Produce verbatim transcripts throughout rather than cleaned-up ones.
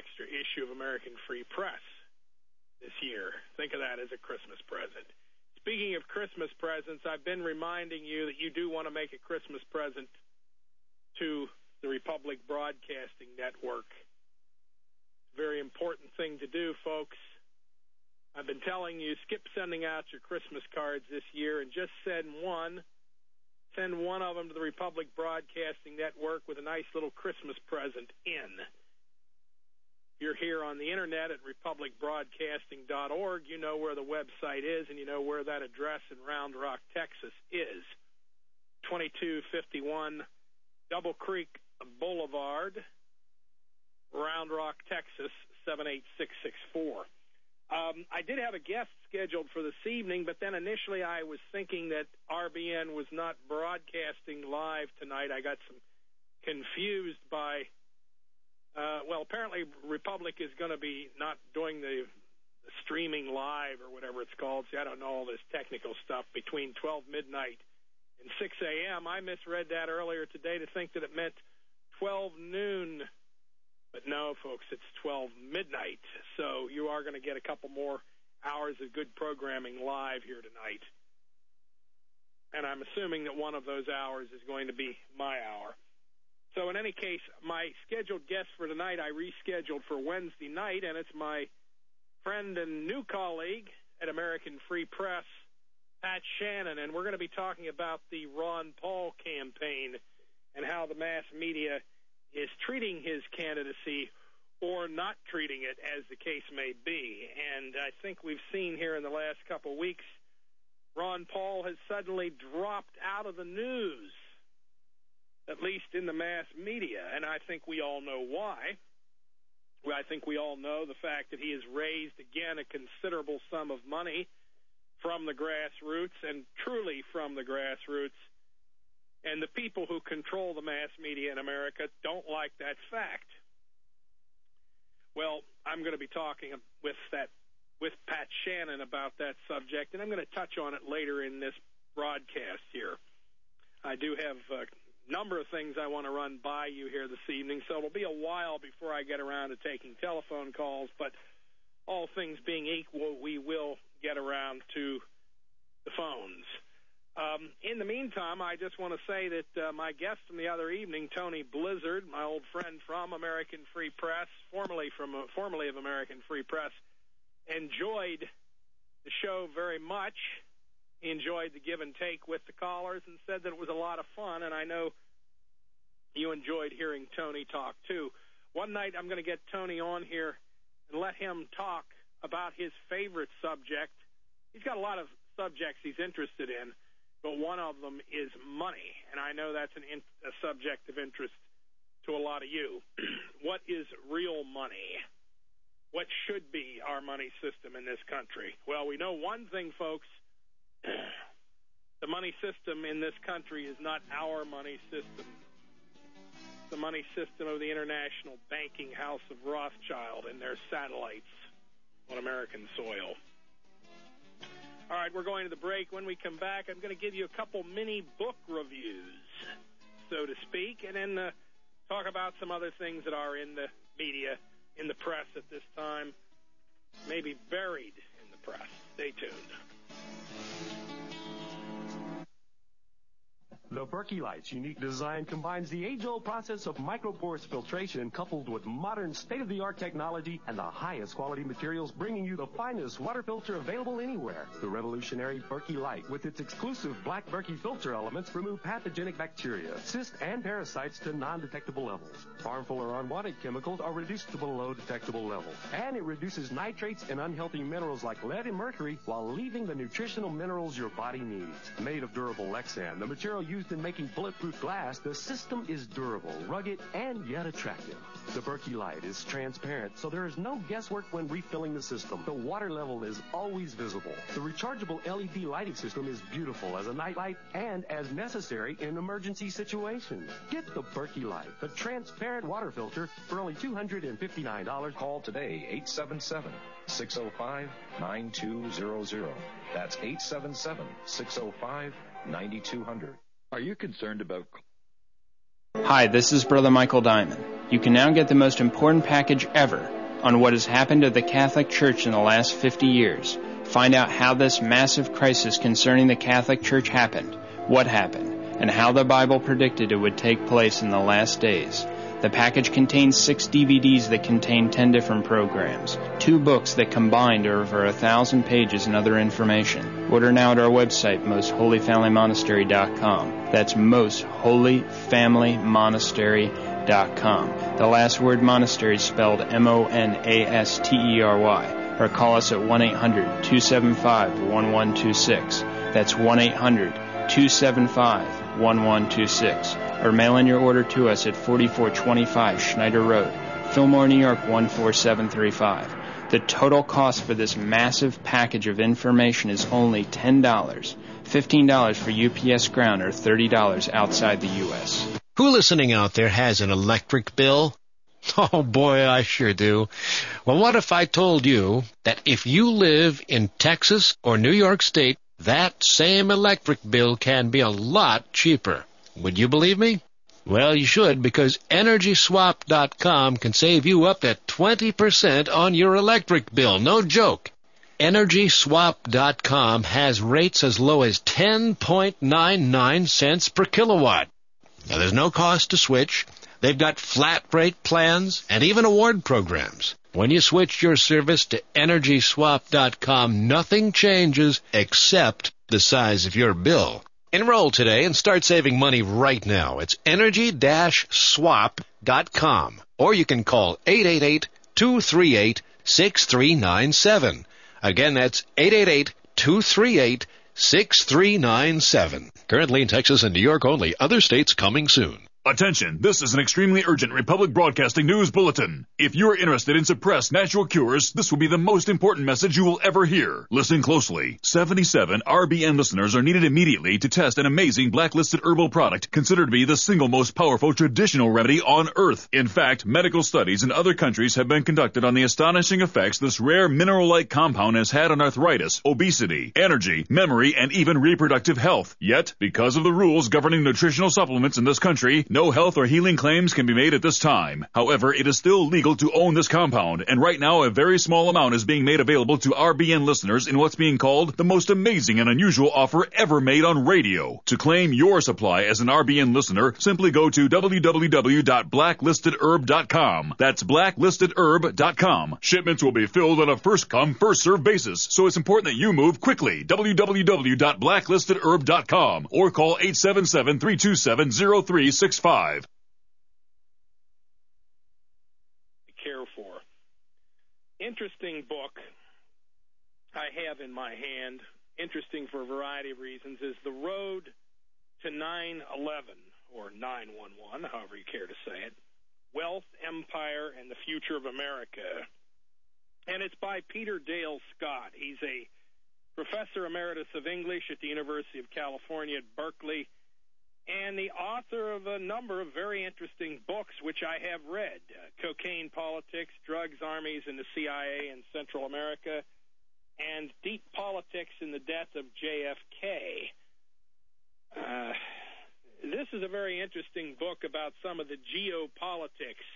extra issue of American Free Press this year. Think of that as a Christmas present. Speaking of Christmas presents, I've been reminding you that you do want to make a Christmas present to the Republic Broadcasting Network. Very important thing to do, folks. I've been telling you, skip sending out your Christmas cards this year and just send one. Send one of them to the Republic Broadcasting Network with a nice little Christmas present in. If you're here on the internet at republic broadcasting dot org, you know where the website is, and you know where that address in Round Rock, Texas is. twenty-two fifty-one Double Creek Boulevard, Round Rock, Texas, seven eight six six four. Um, I did have a guest scheduled for this evening, but then initially I was thinking that R B N was not broadcasting live tonight. I got some confused by, uh, well, apparently Republic is going to be not doing the, the streaming live or whatever it's called. See, I don't know all this technical stuff between twelve midnight and six a.m. I misread that earlier today to think that it meant twelve noon. But no, folks, it's twelve midnight, so you are going to get a couple more hours of good programming live here tonight. And I'm assuming that one of those hours is going to be my hour. So in any case, my scheduled guest for tonight I rescheduled for Wednesday night, and it's my friend and new colleague at American Free Press, Pat Shannon, and we're going to be talking about the Ron Paul campaign and how the mass media is treating his candidacy or not treating it, as the case may be. And I think we've seen here in the last couple of weeks, Ron Paul has suddenly dropped out of the news, at least in the mass media, and I think we all know why. I think we all know the fact that he has raised, again, a considerable sum of money from the grassroots, and truly from the grassroots. And the people who control the mass media in America don't like that fact. Well, I'm going to be talking with that with Pat Shannon about that subject, and I'm going to touch on it later in this broadcast here. I do have a number of things I want to run by you here this evening, so it'll be a while before I get around to taking telephone calls, but all things being equal, we will get around to the phones. Um, in the meantime, I just want to say that uh, my guest from the other evening, Tony Blizzard, my old friend from American Free Press, formerly from uh, formerly of American Free Press, enjoyed the show very much. He enjoyed the give and take with the callers and said that it was a lot of fun, and I know you enjoyed hearing Tony talk, too. One night I'm going to get Tony on here and let him talk about his favorite subject. He's got a lot of subjects he's interested in, but one of them is money, and I know that's an in, a subject of interest to a lot of you. What is real money? What should be our money system in this country? Well, we know one thing, folks. The money system in this country is not our money system. It's the money system of the international banking house of Rothschild and their satellites on American soil. All right, we're going to the break. When we come back, I'm going to give you a couple mini book reviews, so to speak, and then uh, talk about some other things that are in the media, in the press at this time, maybe buried in the press. Stay tuned. The Berkey Light's unique design combines the age-old process of microporous filtration coupled with modern state-of-the-art technology and the highest quality materials, bringing you the finest water filter available anywhere. The revolutionary Berkey Light, with its exclusive black Berkey filter elements, remove pathogenic bacteria, cysts, and parasites to non-detectable levels. Harmful or unwanted chemicals are reduced to below detectable levels. And it reduces nitrates and unhealthy minerals like lead and mercury while leaving the nutritional minerals your body needs. Made of durable Lexan, the material used in making bulletproof glass, the system is durable, rugged, and yet attractive. The Berkey Light is transparent, so there is no guesswork when refilling the system. The water level is always visible. The rechargeable L E D lighting system is beautiful as a night light and as necessary in emergency situations. Get the Berkey Light, the transparent water filter, for only two hundred fifty-nine dollars. Call today, eight seven seven, six oh five, nine two zero zero. That's eight seven seven, six oh five, nine two zero zero. Are you concerned about... Hi, this is Brother Michael Diamond. You can now get the most important package ever on what has happened to the Catholic Church in the last fifty years. Find out how this massive crisis concerning the Catholic Church happened, what happened, and how the Bible predicted it would take place in the last days. The package contains six D V Ds that contain ten different programs, two books that combined are over a thousand pages and other information. Order now at our website, most holy family monastery dot com. That's most holy family monastery dot com. The last word monastery is spelled M O N A S T E R Y. Or call us at one eight hundred two seven five one one two six. That's one eight hundred two seven five one one two six. Or mail in your order to us at forty-four twenty-five Schneider Road, Fillmore, New York one four seven three five. The total cost for this massive package of information is only ten dollars, fifteen dollars for U P S ground, or thirty dollars outside the U S Who listening out there has an electric bill? Oh boy, I sure do. Well, what if I told you that if you live in Texas or New York State, that same electric bill can be a lot cheaper? Would you believe me? Well, you should, because Energy Swap dot com can save you up to twenty percent on your electric bill. No joke. Energy Swap dot com has rates as low as ten point nine nine cents per kilowatt. Now, there's no cost to switch. They've got flat rate plans and even award programs. When you switch your service to Energy Swap dot com, nothing changes except the size of your bill. Enroll today and start saving money right now. It's Energy Swap dot com. Or you can call eight eight eight, two three eight, six three nine seven. Again, that's eight eight eight, two three eight, six three nine seven. Currently in Texas and New York only. Other states coming soon. Attention, this is an extremely urgent Republic Broadcasting News Bulletin. If you're interested in suppressed natural cures, this will be the most important message you will ever hear. Listen closely. seventy-seven R B N listeners are needed immediately to test an amazing blacklisted herbal product considered to be the single most powerful traditional remedy on Earth. In fact, medical studies in other countries have been conducted on the astonishing effects this rare mineral-like compound has had on arthritis, obesity, energy, memory, and even reproductive health. Yet, because of the rules governing nutritional supplements in this country, no health or healing claims can be made at this time. However, it is still legal to own this compound, and right now a very small amount is being made available to R B N listeners in what's being called the most amazing and unusual offer ever made on radio. To claim your supply as an R B N listener, simply go to w w w dot blacklisted herb dot com. That's blacklisted herb dot com. Shipments will be filled on a first-come, first-served basis, so it's important that you move quickly. w w w dot blacklisted herb dot com or call eight seven seven, three two seven, zero three six five. Care for. Interesting book I have in my hand, interesting for a variety of reasons, is The Road to nine eleven, or nine one one, however you care to say it, Wealth, Empire, and the Future of America. And it's by Peter Dale Scott. He's a professor emeritus of English at the University of California at Berkeley, and the author of a number of very interesting books, which I have read. Uh, Cocaine Politics, Drugs, Armies, and the C I A in Central America, and Deep Politics in the Death of J F K. Uh, this is a very interesting book about some of the geopolitics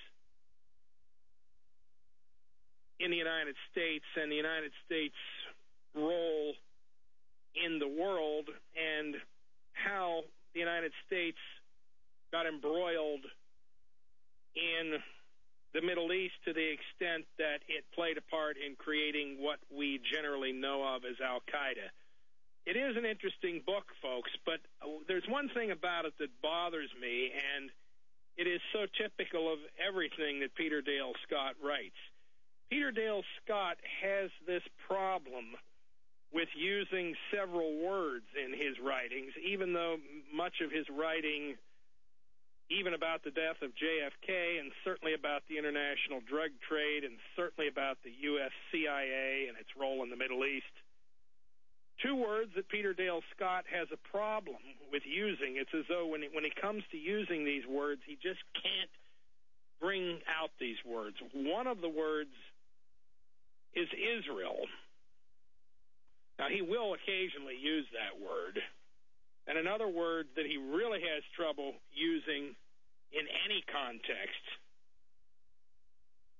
in the United States and the United States' role in the world, and how the United States got embroiled in the Middle East to the extent that it played a part in creating what we generally know of as Al-Qaeda. It is an interesting book, folks, but there's one thing about it that bothers me, and it is so typical of everything that Peter Dale Scott writes. Peter Dale Scott has this problem with using several words in his writings, even though much of his writing, even about the death of J F K and certainly about the international drug trade and certainly about the U S C I A and its role in the Middle East, two words that Peter Dale Scott has a problem with using. It's as though when it, when it comes to using these words, he just can't bring out these words. One of the words is Israel. Now, he will occasionally use that word. And another word that he really has trouble using in any context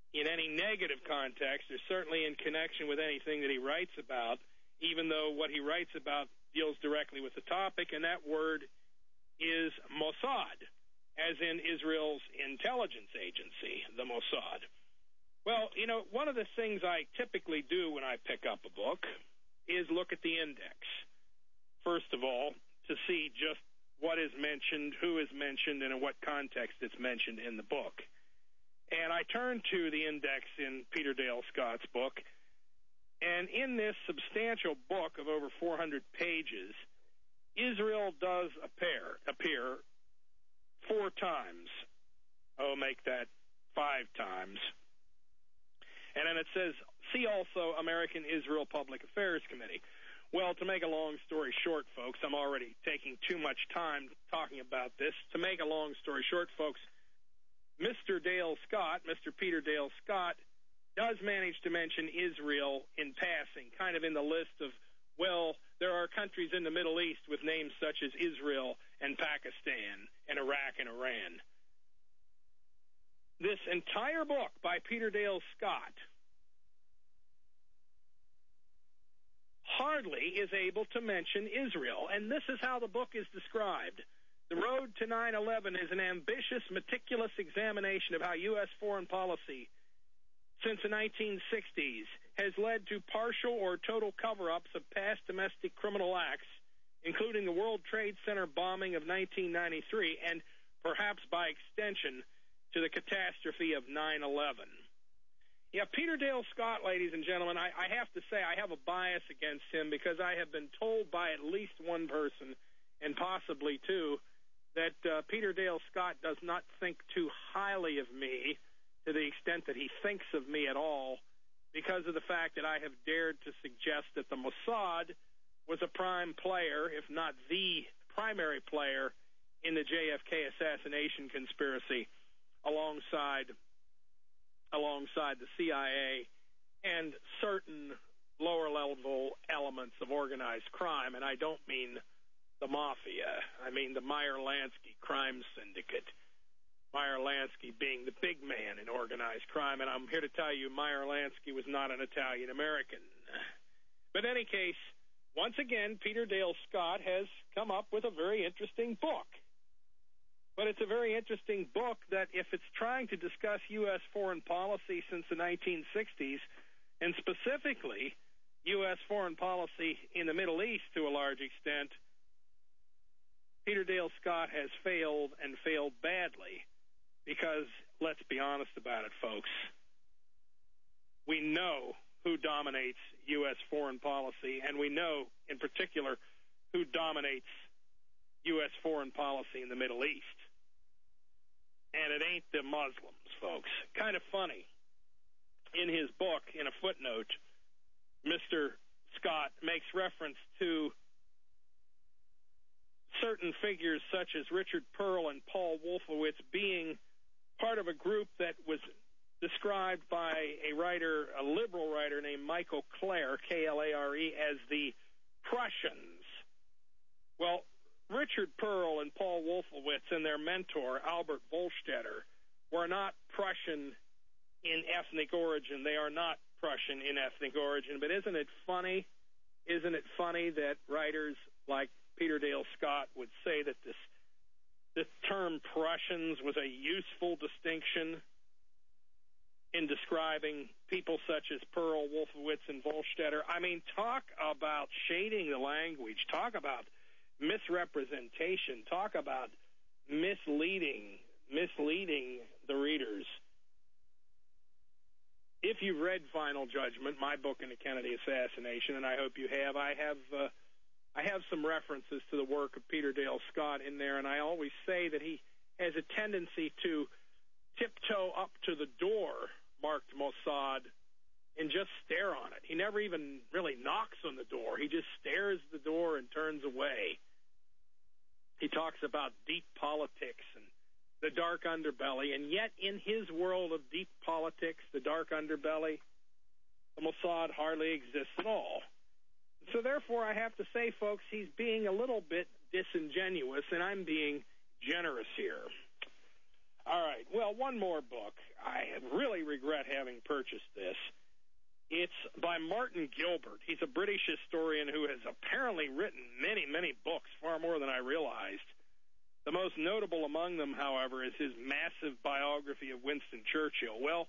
in any negative context, or certainly in connection with anything that he writes about, even though what he writes about deals directly with the topic, and that word is Mossad, as in Israel's intelligence agency, the Mossad. Well, you know, one of the things I typically do when I pick up a book is look at the index, first of all, to see just what is mentioned, who is mentioned, and in what context it's mentioned in the book. And I turn to the index in Peter Dale Scott's book, and in this substantial book of over four hundred pages, Israel does appear, appear four times. Oh, make that five times. And then it says, see also American Israel Public Affairs Committee. Well, to make a long story short, folks, I'm already taking too much time talking about this. To make a long story short, folks, Mister Dale Scott, Mister Peter Dale Scott, does manage to mention Israel in passing, kind of in the list of, well, there are countries in the Middle East with names such as Israel and Pakistan and Iraq and Iran. This entire book by Peter Dale Scott hardly is able to mention Israel, and this is how the book is described. The Road to nine eleven is an ambitious, meticulous examination of how U S foreign policy since the nineteen sixties has led to partial or total cover-ups of past domestic criminal acts, including the World Trade Center bombing of nineteen ninety-three, and perhaps by extension to the catastrophe of nine eleven. Yeah, Peter Dale Scott, ladies and gentlemen, I, I have to say I have a bias against him because I have been told by at least one person, and possibly two, that uh, Peter Dale Scott does not think too highly of me to the extent that he thinks of me at all, because of the fact that I have dared to suggest that the Mossad was a prime player, if not the primary player, in the J F K assassination conspiracy, alongside alongside the C I A and certain lower-level elements of organized crime. And I don't mean the mafia. I mean the Meyer-Lansky crime syndicate. Meyer-Lansky being the big man in organized crime. And I'm here to tell you Meyer-Lansky was not an Italian-American. But in any case, once again, Peter Dale Scott has come up with a very interesting book. But it's a very interesting book that if it's trying to discuss U S foreign policy since the nineteen sixties, and specifically U S foreign policy in the Middle East to a large extent, Peter Dale Scott has failed and failed badly because, let's be honest about it, folks, we know who dominates U S foreign policy, and we know, in particular, who dominates U S foreign policy in the Middle East. And it ain't the Muslims, folks. Kind of funny. In his book, in a footnote, Mister Scott makes reference to certain figures such as Richard Pearl and Paul Wolfowitz being part of a group that was described by a writer, a liberal writer named Michael Clare, K L A R E, as the Prussians. Well, Richard Pearl and Paul Wolfowitz and their mentor, Albert Volstetter, were not Prussian in ethnic origin. They are not Prussian in ethnic origin. But isn't it funny? Isn't it funny that writers like Peter Dale Scott would say that this, this term Prussians was a useful distinction in describing people such as Pearl, Wolfowitz, and Volstetter? I mean, talk about shading the language. Talk about misrepresentation. Talk about misleading, misleading the readers. If you've read Final Judgment, my book in the Kennedy assassination, and I hope you have, I have uh, I have some references to the work of Peter Dale Scott in there, and I always say that he has a tendency to tiptoe up to the door marked Mossad and just stare on it. He never even really knocks on the door. He just stares at the door and turns away. He talks about deep politics and the dark underbelly, and yet in his world of deep politics, the dark underbelly, the Mossad hardly exists at all. So therefore, I have to say, folks, he's being a little bit disingenuous, and I'm being generous here. All right. Well, one more book. I really regret having purchased this. It's by Martin Gilbert. He's a British historian who has apparently written many, many books, far more than I realized. The most notable among them, however, is his massive biography of Winston Churchill. Well,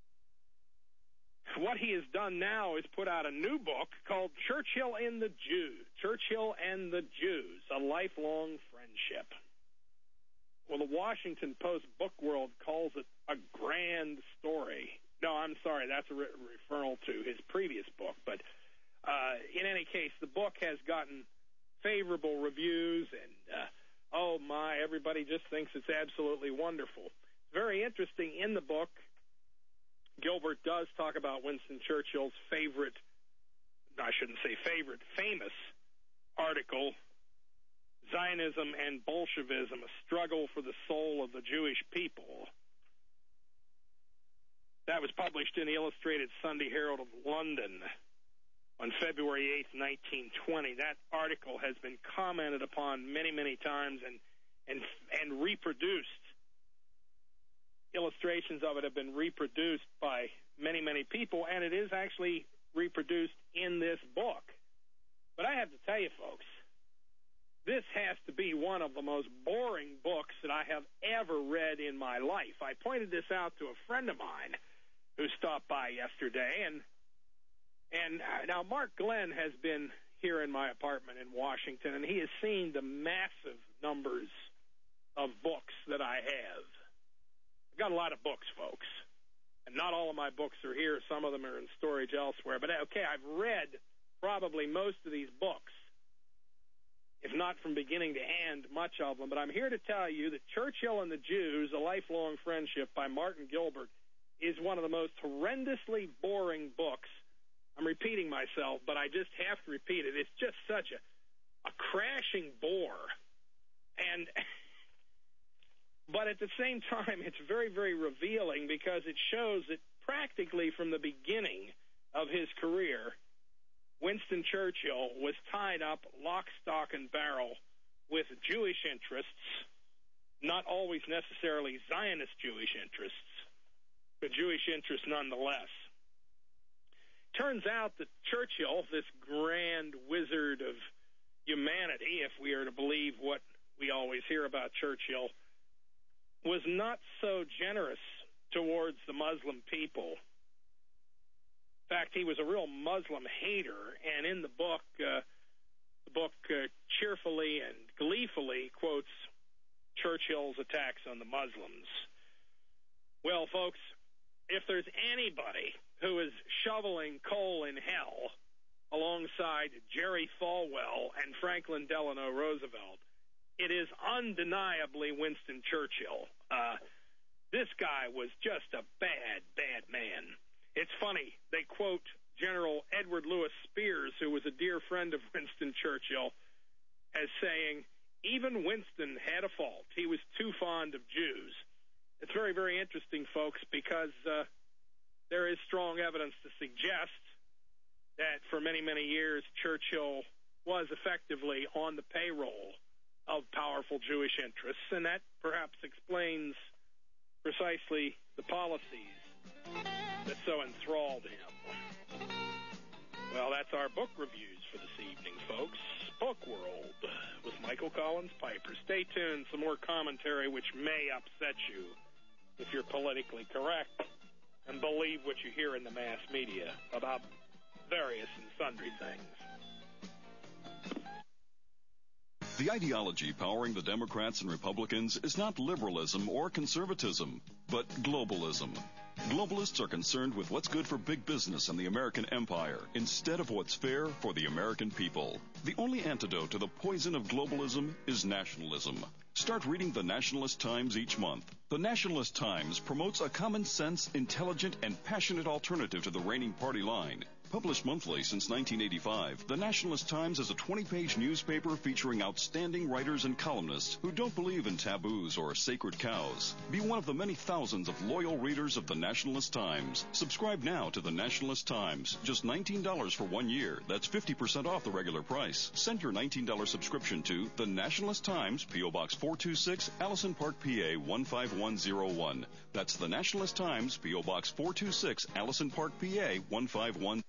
what he has done now is put out a new book called Churchill and the Jews. Churchill and the Jews, A Lifelong Friendship. Well, the Washington Post Book World calls it a grand story. No, I'm sorry, that's a re- referral to his previous book. But uh, in any case, the book has gotten favorable reviews, and uh, oh my, everybody just thinks it's absolutely wonderful. It's very interesting. In the book, Gilbert does talk about Winston Churchill's favorite, I shouldn't say favorite, famous article, Zionism and Bolshevism, a struggle for the soul of the Jewish people. That was published in the Illustrated Sunday Herald of London on February eighth, nineteen twenty. That article has been commented upon many, many times and and and reproduced. Illustrations of it have been reproduced by many, many people, and it is actually reproduced in this book. But I have to tell you, folks, this has to be one of the most boring books that I have ever read in my life. I pointed this out to a friend of mine who stopped by yesterday, and and uh, now Mark Glenn has been here in my apartment in Washington, and he has seen the massive numbers of books that I have. I've got a lot of books, folks, and not all of my books are here. Some of them are in storage elsewhere. But, okay, I've read probably most of these books, if not from beginning to end, much of them. But I'm here to tell you that Churchill and the Jews, A Lifelong Friendship by Martin Gilbert, is one of the most horrendously boring books. I'm repeating myself, but I just have to repeat it. It's just such a, a crashing bore. And... But at the same time, it's very, very revealing because it shows that practically from the beginning of his career, Winston Churchill was tied up lock, stock, and barrel with Jewish interests, not always necessarily Zionist Jewish interests, but Jewish interests nonetheless. Turns out that Churchill, this grand wizard of humanity, if we are to believe what we always hear about Churchill, was not so generous towards the Muslim people. In fact, he was a real Muslim hater, and in the book, uh, the book uh, cheerfully and gleefully quotes Churchill's attacks on the Muslims. Well, folks, if there's anybody who is shoveling coal in hell alongside Jerry Falwell and Franklin Delano Roosevelt, it is undeniably Winston Churchill. Uh, this guy was just a bad, bad man. It's funny, they quote General Edward Lewis Spears, who was a dear friend of Winston Churchill, as saying, even Winston had a fault. He was too fond of Jews. It's very, very interesting, folks, because uh, there is strong evidence to suggest that for many, many years, Churchill was effectively on the payroll of powerful Jewish interests, and that perhaps explains precisely the policies that so enthralled him. Well, that's our book reviews for this evening, folks. Book World with Michael Collins Piper. Stay tuned, some more commentary which may upset you if you're politically correct and believe what you hear in the mass media about various and sundry things. The ideology powering the Democrats and Republicans is not liberalism or conservatism, but globalism. Globalists are concerned with what's good for big business and the American empire instead of what's fair for the American people. The only antidote to the poison of globalism is nationalism. Start reading the Nationalist Times each month. The Nationalist Times promotes a common sense, intelligent, and passionate alternative to the reigning party line. Published monthly since nineteen eighty-five, the Nationalist Times is a twenty-page newspaper featuring outstanding writers and columnists who don't believe in taboos or sacred cows. Be one of the many thousands of loyal readers of the Nationalist Times. Subscribe now to the Nationalist Times. Just nineteen dollars for one year. That's fifty percent off the regular price. Send your nineteen dollars subscription to the Nationalist Times, P O. Box four two six, Allison Park, P A one five one zero one. That's the Nationalist Times, P O. Box four two six, Allison Park, P A one five one.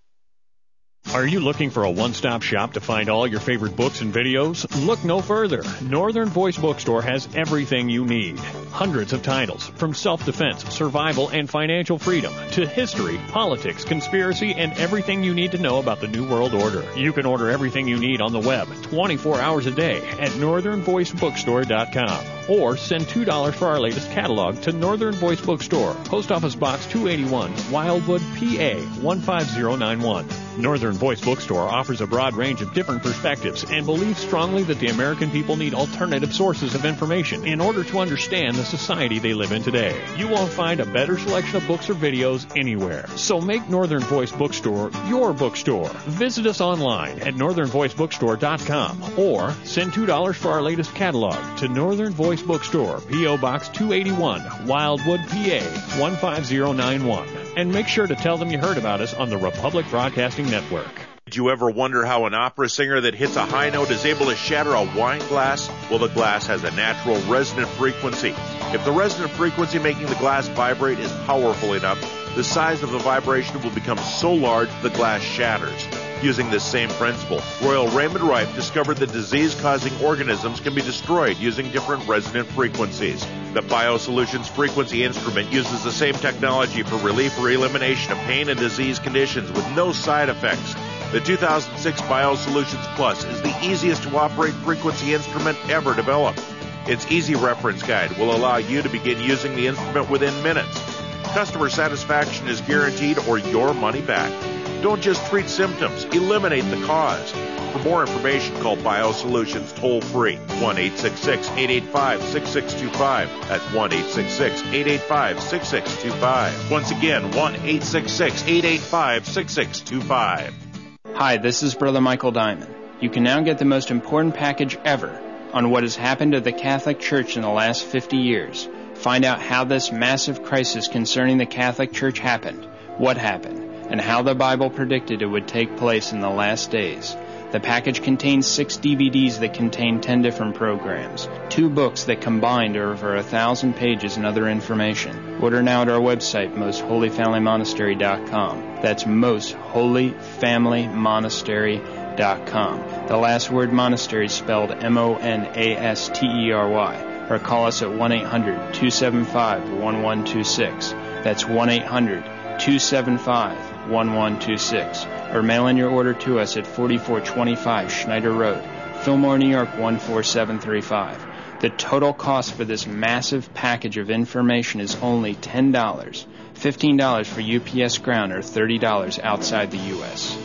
Are you looking for a one-stop shop to find all your favorite books and videos? Look no further. Northern Voice Bookstore has everything you need. Hundreds of titles, from self-defense, survival, and financial freedom, to history, politics, conspiracy, and everything you need to know about the New World Order. You can order everything you need on the web twenty-four hours a day at northern voice bookstore dot com. Or send two dollars for our latest catalog to Northern Voice Bookstore, Post Office Box two eighty-one, Wildwood, P A one five zero nine one. Northern Voice Bookstore offers a broad range of different perspectives and believes strongly that the American people need alternative sources of information in order to understand the society they live in today. You won't find a better selection of books or videos anywhere. So make Northern Voice Bookstore your bookstore. Visit us online at northern voice bookstore dot com or send two dollars for our latest catalog to Northern Voice Bookstore, P O. Box two eighty-one, Wildwood, P A one five zero nine one. And make sure to tell them you heard about us on the Republic Broadcasting Network. Did you ever wonder how an opera singer that hits a high note is able to shatter a wine glass? Well, the glass has a natural resonant frequency. If the resonant frequency making the glass vibrate is powerful enough, the size of the vibration will become so large the glass shatters. Using this same principle, Royal Raymond Rife discovered that disease-causing organisms can be destroyed using different resonant frequencies. The BioSolutions Frequency Instrument uses the same technology for relief or elimination of pain and disease conditions with no side effects. The two thousand six BioSolutions Plus is the easiest to operate frequency instrument ever developed. Its easy reference guide will allow you to begin using the instrument within minutes. Customer satisfaction is guaranteed or your money back. Don't just treat symptoms, eliminate the cause. For more information, call BioSolutions toll-free, one eight six six, eight eight five, six six two five. That's one eight six six, eight eight five, six six two five. Once again, one eight six six, eight eight five, six six two five. Hi, this is Brother Michael Diamond. You can now get the most important package ever on what has happened to the Catholic Church in the last fifty years. Find out how this massive crisis concerning the Catholic Church happened, what happened, and how the Bible predicted it would take place in the last days. The package contains six D V Ds that contain ten different programs, two books that combined are over a thousand pages and other information. Order now at our website, most holy family monastery dot com. That's most holy family monastery dot com. The last word monastery is spelled M O N A S T E R Y. Or call us at one eight hundred, two seven five, one one two six. That's one eight hundred, two seven five, one one two six. Or mail in your order to us at forty-four twenty-five Schneider Road, Fillmore, New York one four seven three five. The total cost for this massive package of information is only ten dollars, fifteen dollars for U P S ground, or thirty dollars outside the U S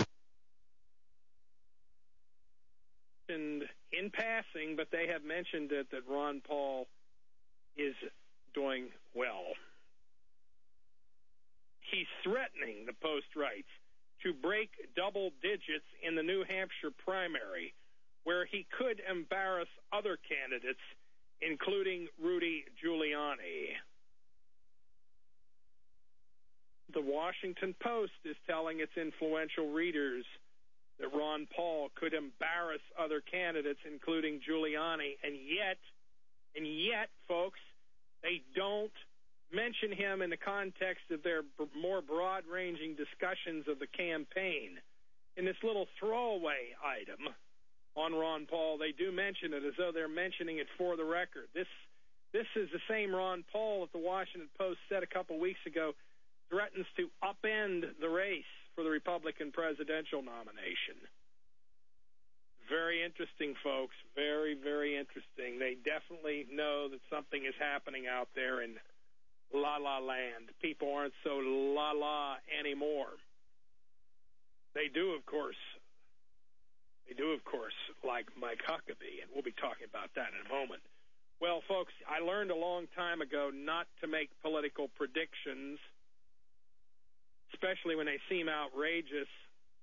And in passing, but they have mentioned it, that Ron Paul is doing well. He's threatening, the Post writes, to break double digits in the New Hampshire primary, where he could embarrass other candidates, including Rudy Giuliani. The Washington Post is telling its influential readers that Ron Paul could embarrass other candidates, including Giuliani, and yet, and yet, folks, they don't mention him in the context of their more broad-ranging discussions of the campaign. In this little throwaway item on Ron Paul, they do mention it as though they're mentioning it for the record. This this is the same Ron Paul that the Washington Post said a couple weeks ago threatens to upend the race for the Republican presidential nomination. Very interesting, folks. Very, very interesting. They definitely know that something is happening out there in la-la land. People aren't so la-la anymore. They do, of course, they do, of course, like Mike Huckabee, and we'll be talking about that in a moment. Well, folks, I learned a long time ago not to make political predictions, especially when they seem outrageous.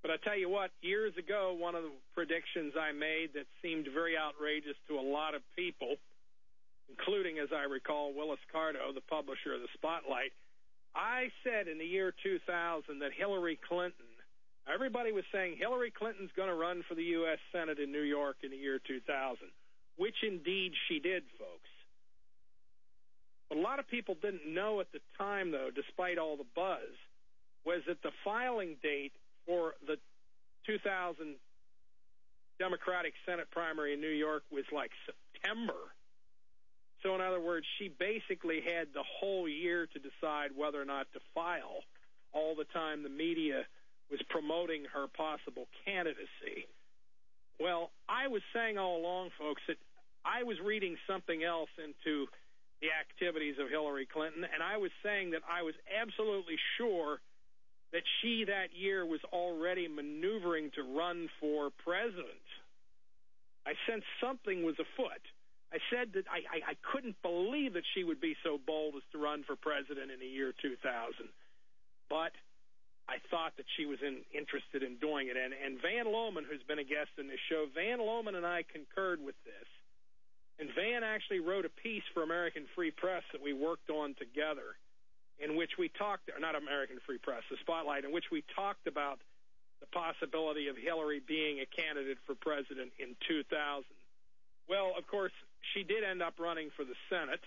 But I tell you what, years ago, one of the predictions I made that seemed very outrageous to a lot of people, including, as I recall, Willis Carto, the publisher of the Spotlight, I said in the year two thousand that Hillary Clinton, everybody was saying Hillary Clinton's going to run for the U S Senate in New York in the year two thousand, which indeed she did, folks. What a lot of people didn't know at the time, though, despite all the buzz, was that the filing date for the two thousand Democratic Senate primary in New York was like September. So, in other words, she basically had the whole year to decide whether or not to file, all the time the media was promoting her possible candidacy. Well, I was saying all along, folks, that I was reading something else into the activities of Hillary Clinton, and I was saying that I was absolutely sure that she that year was already maneuvering to run for president. I sensed something was afoot. I said that I, I, I couldn't believe that she would be so bold as to run for president in the year two thousand. But I thought that she was in, interested in doing it. And, and Van Loman, who's been a guest in this show, Van Loman and I concurred with this. And Van actually wrote a piece for American Free Press that we worked on together, in which we talked, or not American Free Press, the Spotlight, in which we talked about the possibility of Hillary being a candidate for president in two thousand. Well, of course, she did end up running for the Senate.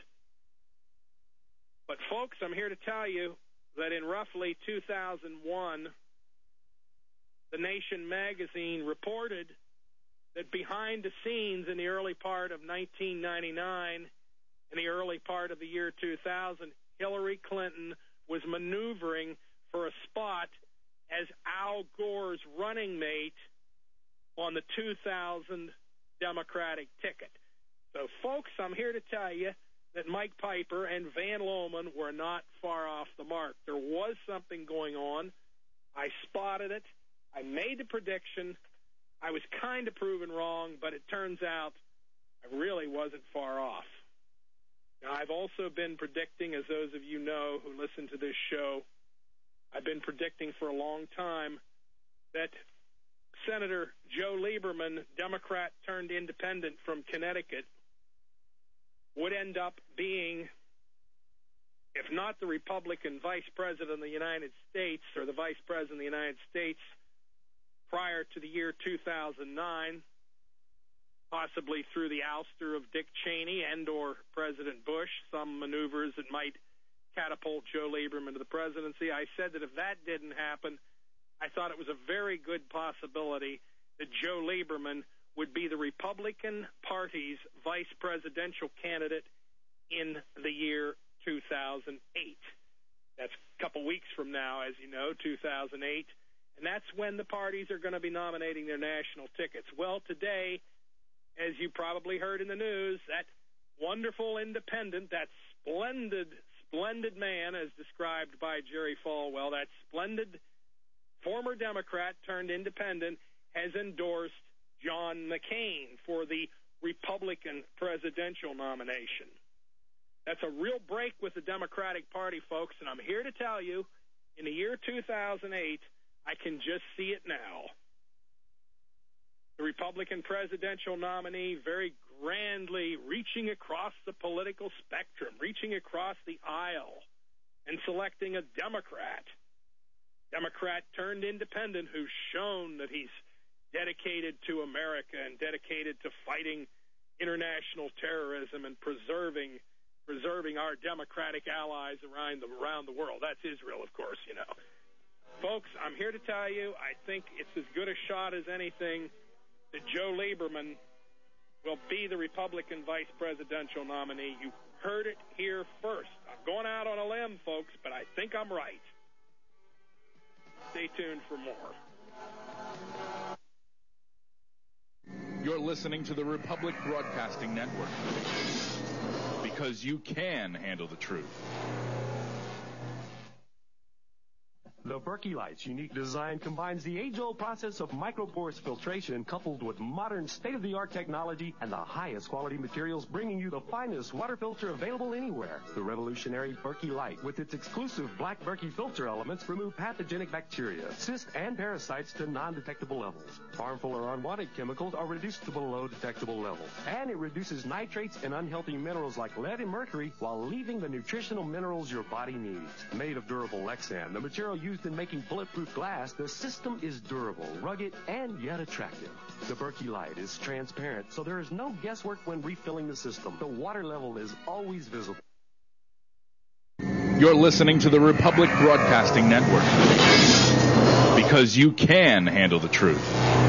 But, folks, I'm here to tell you that in roughly two thousand one, The Nation magazine reported that behind the scenes in the early part of nineteen ninety-nine, in the early part of the year two thousand, Hillary Clinton was maneuvering for a spot as Al Gore's running mate on the two thousand Democratic ticket. So, folks, I'm here to tell you that Mike Piper and Van Loman were not far off the mark. There was something going on. I spotted it. I made the prediction. I was kind of proven wrong, but it turns out I really wasn't far off. Now, I've also been predicting, as those of you know who listen to this show, I've been predicting for a long time that Senator Joe Lieberman, Democrat turned independent from Connecticut, would end up being, if not the Republican vice president of the United States or the vice president of the United States prior to the year two thousand nine, possibly through the ouster of Dick Cheney and or President Bush, some maneuvers that might catapult Joe Lieberman to the presidency. I said that if that didn't happen, I thought it was a very good possibility that Joe Lieberman would be the Republican Party's vice presidential candidate in the year two thousand eight. That's a couple weeks from now, as you know, two thousand eight. And that's when the parties are going to be nominating their national tickets. Well, today, as you probably heard in the news, that wonderful independent, that splendid, splendid man, as described by Jerry Falwell, that splendid former Democrat turned independent, has endorsed John McCain for the Republican presidential nomination. That's a real break with the Democratic Party, folks, and I'm here to tell you, in the year two thousand eight, I can just see it now. The Republican presidential nominee very grandly reaching across the political spectrum, reaching across the aisle, and selecting a Democrat. Democrat turned independent who's shown that he's dedicated to America and dedicated to fighting international terrorism and preserving preserving our democratic allies around the, around the world. That's Israel, of course, you know. Folks, I'm here to tell you, I think it's as good a shot as anything that Joe Lieberman will be the Republican vice presidential nominee. You heard it here first. I'm going out on a limb, folks, but I think I'm right. Stay tuned for more. You're listening to the Republic Broadcasting Network, because you can handle the truth. The The Berkey Light's unique design combines the age-old process of micropores filtration coupled with modern state-of-the-art technology and the highest quality materials, bringing you the finest water filter available anywhere. The revolutionary Berkey Light, with its exclusive black Berkey filter elements, remove pathogenic bacteria, cysts, and parasites to non-detectable levels. Harmful or unwanted chemicals are reduced to below detectable levels. And it reduces nitrates and unhealthy minerals like lead and mercury while leaving the nutritional minerals your body needs. Made of durable Lexan, the material used in making bulletproof glass, the system is durable, rugged, and yet attractive. The Berkey Light is transparent, so there is no guesswork when refilling the system. The water level is always visible. You're listening to the Republic Broadcasting Network, because you can handle the truth.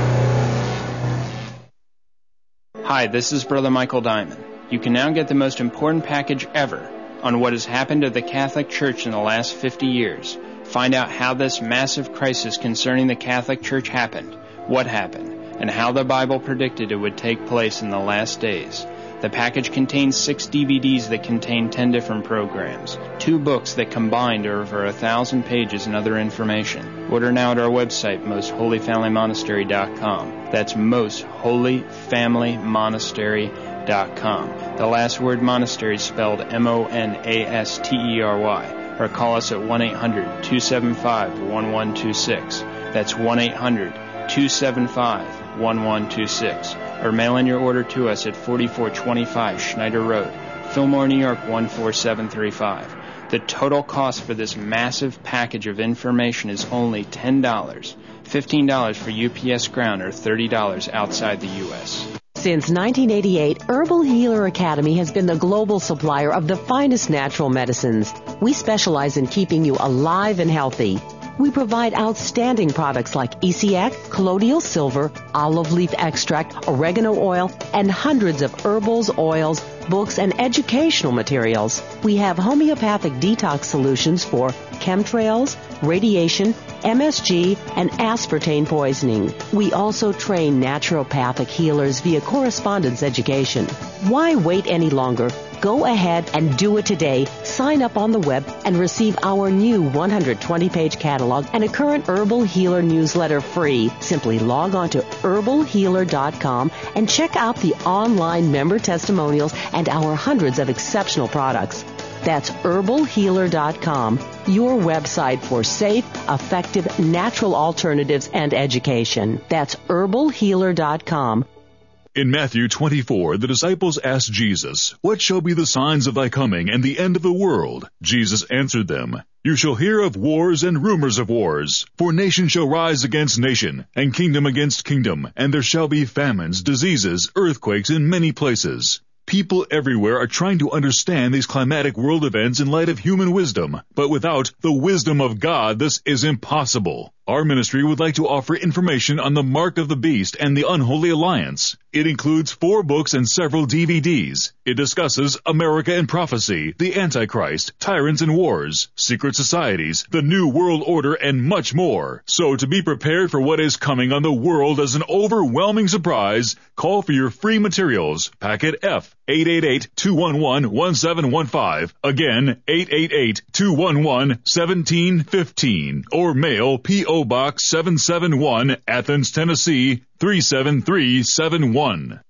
Hi, this is Brother Michael Diamond. You can now get the most important package ever on what has happened to the Catholic Church in the last fifty years. Find out how this massive crisis concerning the Catholic Church happened, what happened, and how the Bible predicted it would take place in the last days. The package contains six D V Ds that contain ten different programs, two books that combined are over a thousand pages and other information. Order now at our website, most holy family monastery dot com. That's most holy family monastery dot com. The last word monastery is spelled M O N A S T E R Y. Or call us at one eight hundred two seven five one one two six. That's one eight hundred two seven five one one two six. Or mail in your order to us at forty-four twenty-five Schneider Road, Fillmore, New York one four seven three five. The total cost for this massive package of information is only ten dollars. fifteen dollars for U P S Ground or thirty dollars outside the U S Since nineteen eighty-eight, Herbal Healer Academy has been the global supplier of the finest natural medicines. We specialize in keeping you alive and healthy. We provide outstanding products like E C X, colloidal silver, olive leaf extract, oregano oil, and hundreds of herbals, oils, books, and educational materials. We have homeopathic detox solutions for chemtrails, radiation, M S G, and aspartame poisoning. We also train naturopathic healers via correspondence education. Why wait any longer? Go ahead and do it today. Sign up on the web and receive our new one hundred twenty page catalog and a current Herbal Healer newsletter free. Simply log on to herbal healer dot com and check out the online member testimonials and our hundreds of exceptional products. That's herbal healer dot com, your website for safe, effective, natural alternatives and education. That's herbal healer dot com. In Matthew twenty-four, the disciples asked Jesus, "What shall be the signs of thy coming and the end of the world?" Jesus answered them, "You shall hear of wars and rumors of wars. For nation shall rise against nation, and kingdom against kingdom, and there shall be famines, diseases, earthquakes in many places." People everywhere are trying to understand these climatic world events in light of human wisdom, but without the wisdom of God, this is impossible. Our ministry would like to offer information on the Mark of the Beast and the Unholy Alliance. It includes four books and several D V Ds. It discusses America and Prophecy, the Antichrist, Tyrants and Wars, Secret Societies, the New World Order, and much more. So to be prepared for what is coming on the world as an overwhelming surprise, call for your free materials. Packet F, eight eight eight, two one one, one seven one five. Again, eight eight eight, two one one, one seven one five. Or mail P O Box seven seven one, Athens, Tennessee, three seven three seven one.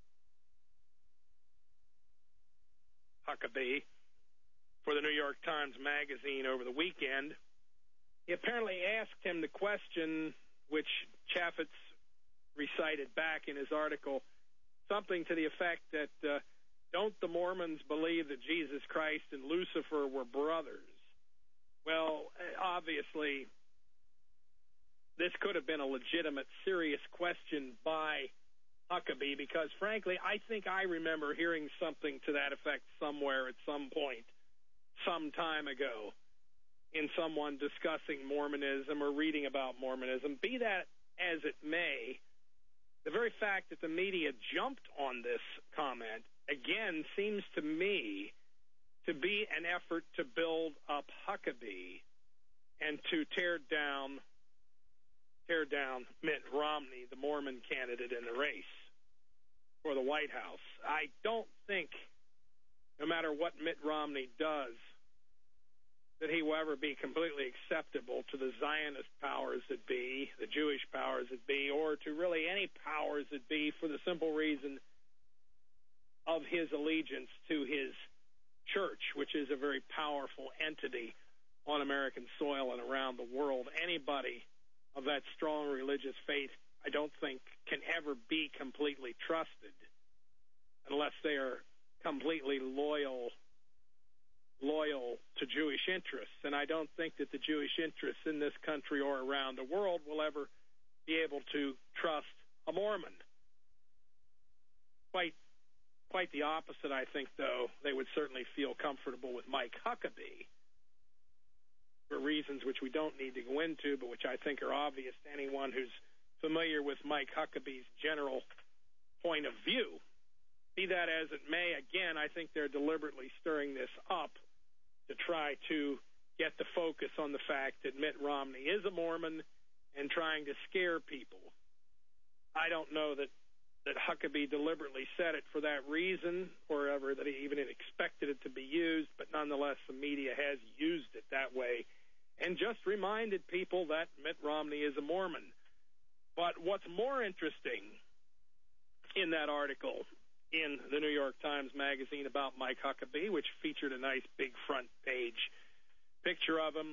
Huckabee for the New York Times Magazine over the weekend. He apparently asked him the question which Chaffetz recited back in his article, something to the effect that uh, don't the Mormons believe that Jesus Christ and Lucifer were brothers? Well, obviously, this could have been a legitimate, serious question by Huckabee because, frankly, I think I remember hearing something to that effect somewhere at some point, some time ago, in someone discussing Mormonism or reading about Mormonism. Be that as it may, the very fact that the media jumped on this comment, again, seems to me to be an effort to build up Huckabee and to tear down tear down Mitt Romney, the Mormon candidate in the race for the White House. I don't think, no matter what Mitt Romney does, that he will ever be completely acceptable to the Zionist powers that be, the Jewish powers that be, or to really any powers that be, for the simple reason of his allegiance to his church, which is a very powerful entity on American soil and around the world. Anybody of that strong religious faith, I don't think, can ever be completely trusted unless they are completely loyal loyal to Jewish interests. And I don't think that the Jewish interests in this country or around the world will ever be able to trust a Mormon. Quite quite the opposite, I think, though. They would certainly feel comfortable with Mike Huckabee for reasons which we don't need to go into, but which I think are obvious to anyone who's familiar with Mike Huckabee's general point of view. Be that as it may, again, I think they're deliberately stirring this up to try to get the focus on the fact that Mitt Romney is a Mormon and trying to scare people. I don't know that, that Huckabee deliberately said it for that reason or ever that he even expected it to be used, but nonetheless the media has used it that way and just reminded people that Mitt Romney is a Mormon. But what's more interesting in that article in the New York Times Magazine about Mike Huckabee, which featured a nice big front page picture of him,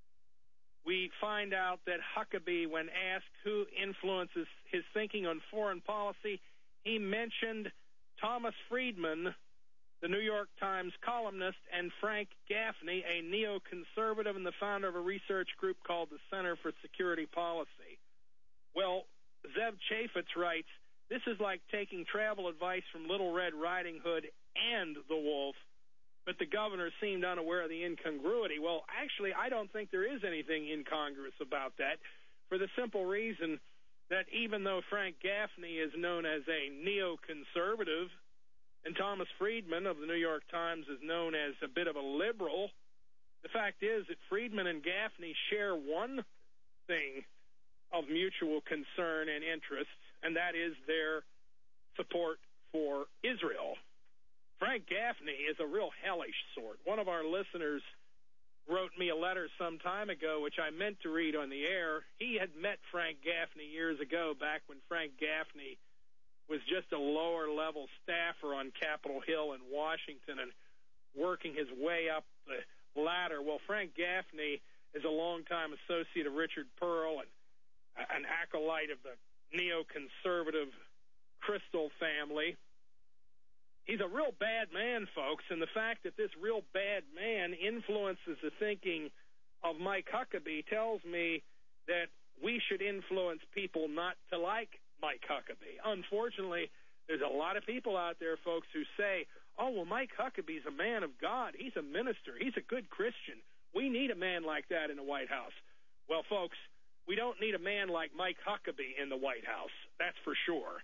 we find out that Huckabee, when asked who influences his thinking on foreign policy, he mentioned Thomas Friedman, the New York Times columnist, and Frank Gaffney, a neoconservative and the founder of a research group called the Center for Security Policy. Well, Zev Chaffetz writes, this is like taking travel advice from Little Red Riding Hood and the Wolf, but the governor seemed unaware of the incongruity. Well, actually, I don't think there is anything incongruous about that, for the simple reason that even though Frank Gaffney is known as a neoconservative and Thomas Friedman of the New York Times is known as a bit of a liberal, the fact is that Friedman and Gaffney share one thing of mutual concern and interest, and that is their support for Israel. Frank Gaffney is a real hellish sort. One of our listeners wrote me a letter some time ago, which I meant to read on the air. He had met Frank Gaffney years ago, back when Frank Gaffney was just a lower-level staffer on Capitol Hill in Washington and working his way up the ladder. Well, Frank Gaffney is a longtime associate of Richard Pearl and an acolyte of the neoconservative Crystal family. He's a real bad man, folks, and the fact that this real bad man influences the thinking of Mike Huckabee tells me that we should influence people not to like Mike Huckabee. Unfortunately, there's a lot of people out there, folks, who say, oh, well, Mike Huckabee's a man of God. He's a minister. He's a good Christian. We need a man like that in the White House. Well, folks, we don't need a man like Mike Huckabee in the White House. That's for sure.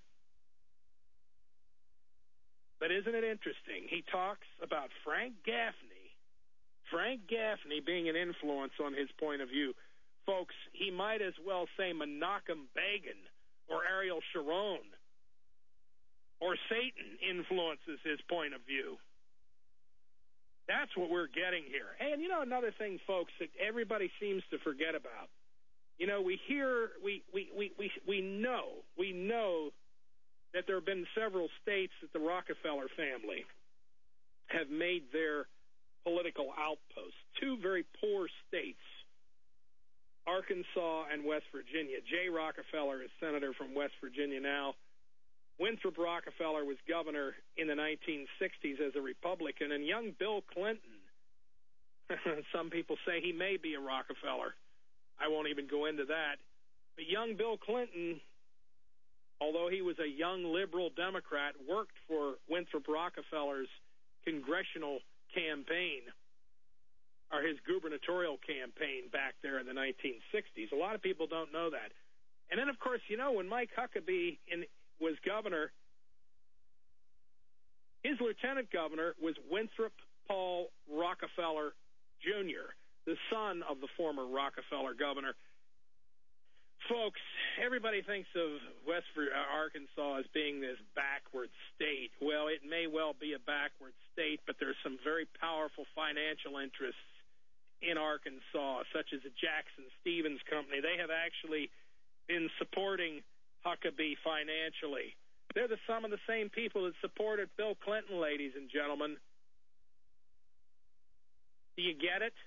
But isn't it interesting? He talks about Frank Gaffney, Frank Gaffney being an influence on his point of view. Folks, he might as well say Menachem Begin or Ariel Sharon or Satan influences his point of view. That's what we're getting here. Hey, and you know another thing, folks, that everybody seems to forget about. You know, we hear, we, we, we, we, we know, we know that there have been several states that the Rockefeller family have made their political outposts. Two very poor states, Arkansas and West Virginia. Jay Rockefeller is senator from West Virginia now. Winthrop Rockefeller was governor in the nineteen sixties as a Republican. And young Bill Clinton, some people say he may be a Rockefeller. I won't even go into that. But young Bill Clinton, although he was a young liberal Democrat, worked for Winthrop Rockefeller's congressional campaign, or his gubernatorial campaign back there in the nineteen sixties. A lot of people don't know that. And then, of course, you know, when Mike Huckabee in, was governor, his lieutenant governor was Winthrop Paul Rockefeller Junior, the son of the former Rockefeller governor. Folks, everybody thinks of West Arkansas as being this backward state. Well, it may well be a backward state, but there's some very powerful financial interests in Arkansas, such as the Jackson Stevens Company, they have actually been supporting Huckabee financially. They're the, some of the same people that supported Bill Clinton, ladies and gentlemen. Do you get it?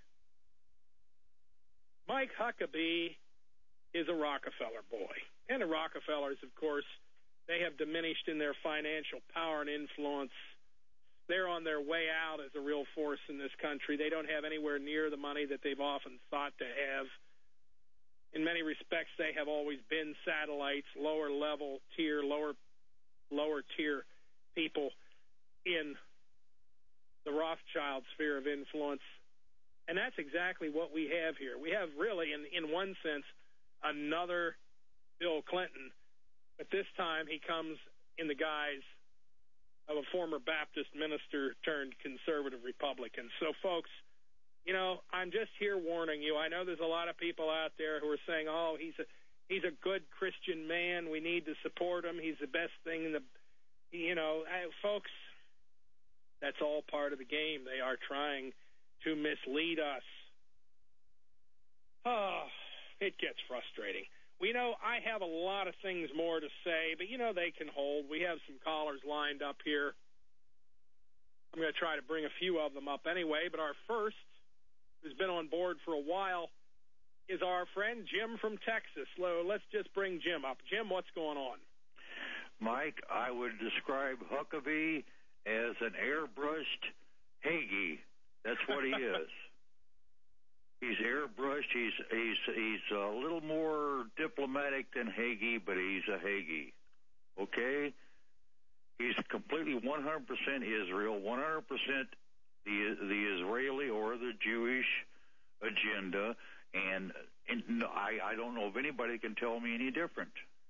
Mike Huckabee is a Rockefeller boy. And the Rockefellers, of course, they have diminished in their financial power and influence. They're on their way out as a real force in this country. They don't have anywhere near the money that they've often thought to have. In many respects, they have always been satellites, lower level tier, lower lower tier people in the Rothschild sphere of influence. And that's exactly what we have here. We have really, in, in one sense, another Bill Clinton, but this time he comes in the guise of a former Baptist minister turned conservative Republican. So, folks, you know, I'm just here warning you. I know there's a lot of people out there who are saying, oh, he's a he's a good Christian man. We need to support him. He's the best thing in the, you know, I, folks, that's all part of the game. They are trying to mislead us. Oh, it gets frustrating. We know I have a lot of things more to say, but, you know, they can hold. We have some callers lined up here. I'm going to try to bring a few of them up anyway, but our first, who's been on board for a while, is our friend Jim from Texas. So let's just bring Jim up. Jim, what's going on? Mike, I would describe Huckabee as an airbrushed Hagee. That's what he is. He's airbrushed. He's he's he's a little more diplomatic than Hagee, but he's a Hagee. Okay? He's completely one hundred percent Israel, one hundred percent the the Israeli or the Jewish agenda, and, and I, I don't know if anybody can tell me any different.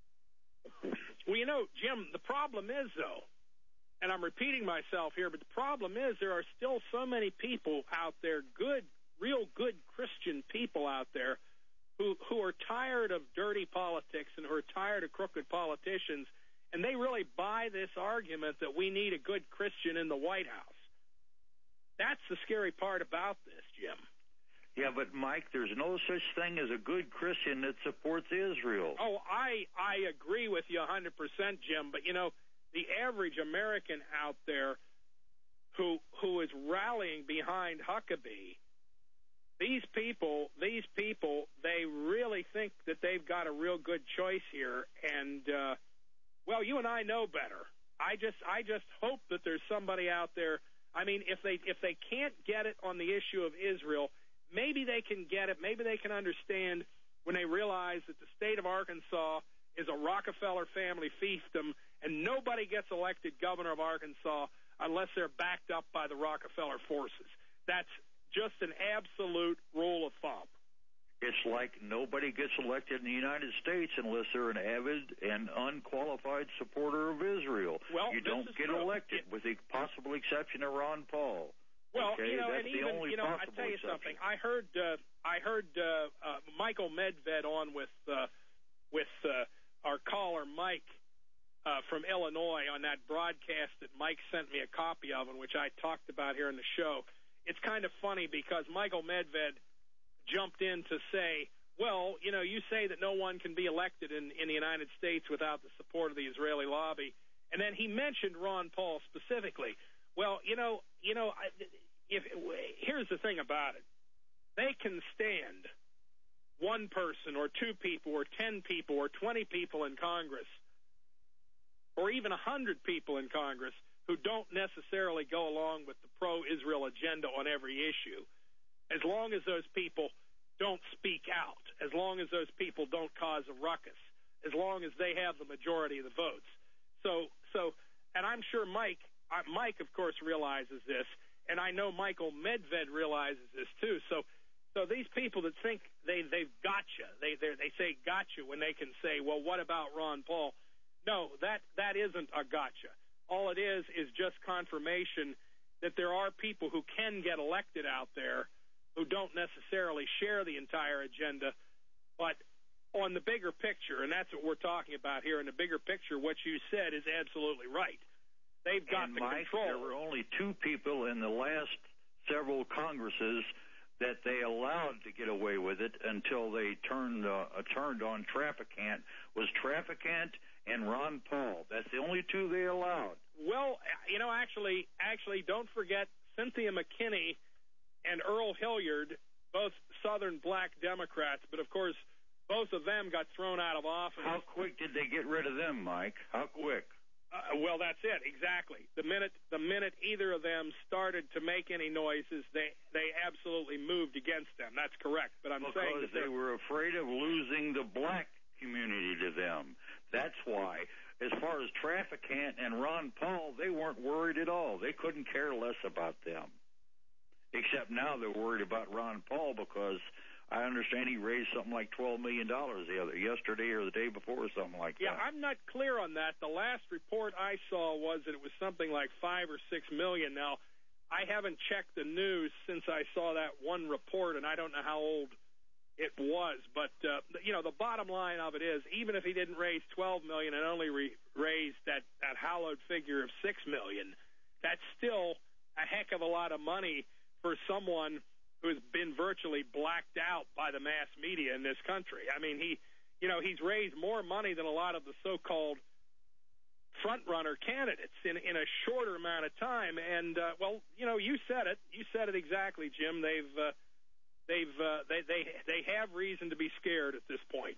Well, you know, Jim, the problem is, though, and I'm repeating myself here, but the problem is there are still so many people out there, good, real good Christian people out there, who who are tired of dirty politics and who are tired of crooked politicians, and they really buy this argument that we need a good Christian in the White House. That's the scary part about this, Jim. Yeah, but, Mike, there's no such thing as a good Christian that supports Israel. Oh, I, I agree with you one hundred percent, Jim, but, you know, the average American out there who who is rallying behind Huckabee, these people, these people, they really think that they've got a real good choice here, and, uh, well, you and I know better. I just I just hope that there's somebody out there. I mean, if they if they can't get it on the issue of Israel, maybe they can get it. Maybe they can understand when they realize that the state of Arkansas is a Rockefeller family fiefdom, and nobody gets elected governor of Arkansas unless they're backed up by the Rockefeller forces. That's just an absolute rule of thumb. It's like nobody gets elected in the United States unless they're an avid and unqualified supporter of Israel. Well, you don't get true. elected, it, with the possible exception of Ron Paul. Well, okay? you know, That's and the even, only you know, I possible tell you exception. something. I heard, uh, I heard uh, uh, Michael Medved on with uh, with uh, our caller Mike uh, from Illinois on that broadcast that Mike sent me a copy of, and which I talked about here in the show. It's kind of funny because Michael Medved jumped in to say, well, you know, you say that no one can be elected in, in the United States without the support of the Israeli lobby, and then he mentioned Ron Paul specifically. Well, you know, you know, if, here's the thing about it. They can stand one person or two people or ten people or twenty people in Congress or even one hundred people in Congress who don't necessarily go along with the pro-Israel agenda on every issue, as long as those people don't speak out, as long as those people don't cause a ruckus, as long as they have the majority of the votes. So, so, and I'm sure Mike, uh, Mike, of course, realizes this, and I know Michael Medved realizes this too. So, so these people that think they they've gotcha, they they they say gotcha when they can say, well, what about Ron Paul? No, that that isn't a gotcha. All it is is just confirmation that there are people who can get elected out there who don't necessarily share the entire agenda, but on the bigger picture, and that's what we're talking about here, in the bigger picture, what you said is absolutely right. They've got and the Mike, control. There were only two people in the last several Congresses that they allowed to get away with it until they turned uh, turned on Traficant was Traficant and Ron Paul. That's the only two they allowed. Well, you know, actually, actually, don't forget Cynthia McKinney and Earl Hilliard, both Southern black Democrats, but of course, both of them got thrown out of office. How quick did they get rid of them, Mike? How quick? Uh, well, that's it, exactly. The minute the minute either of them started to make any noises, they they absolutely moved against them. That's correct. But I'm because saying that they were afraid of losing the black community to them. That's why. As far as Traficant and Ron Paul, they weren't worried at all. They couldn't care less about them. Except now they're worried about Ron Paul because I understand he raised something like twelve million dollars the other yesterday or the day before or something like yeah, that. Yeah, I'm not clear on that. The last report I saw was that it was something like five or six million. Now, I haven't checked the news since I saw that one report, and I don't know how old it was. But, uh, you know, the bottom line of it is, even if he didn't raise twelve million dollars and only re- raised that, that hallowed figure of six million dollars, that's still a heck of a lot of money for someone who has been virtually blacked out by the mass media in this country. I mean, he, you know, he's raised more money than a lot of the so-called front-runner candidates in in a shorter amount of time. And, uh, well, you know, you said it. You said it exactly, Jim. They've uh, they've uh, they they they have reason to be scared at this point.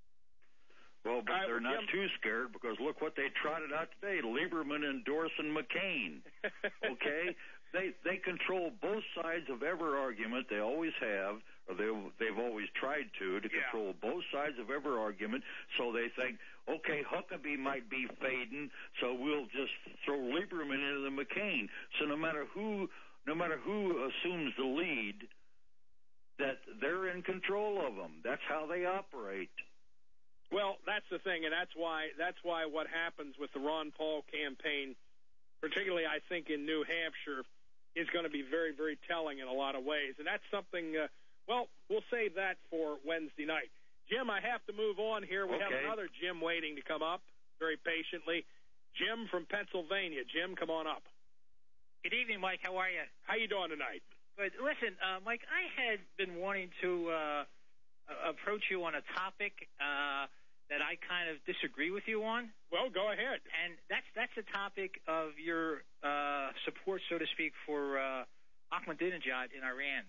Well, but right, they're well, not Jim, too scared because look what they trotted out today: Lieberman endorsing McCain. Okay, they they control both sides of every argument. They always have, or they they've always tried to to yeah. control both sides of every argument. So they think, okay, Huckabee might be fading, so we'll just throw Lieberman into the McCain. So no matter who, no matter who assumes the lead, that they're in control of them. That's how they operate. Well, that's the thing, and that's why that's why what happens with the Ron Paul campaign, particularly I think in New Hampshire, is going to be very, very telling in a lot of ways. And that's something, uh, well, we'll save that for Wednesday night. Jim, I have to move on here. We okay. have another Jim waiting to come up very patiently. Jim from Pennsylvania. Jim, come on up. Good evening, Mike. How are you? How you doing tonight? Good. Listen, uh, Mike, I had been wanting to uh, approach you on a topic uh, that I kind of disagree with you on. Well, go ahead. And that's that's the topic of your uh, support, so to speak, for uh, Ahmadinejad in Iran.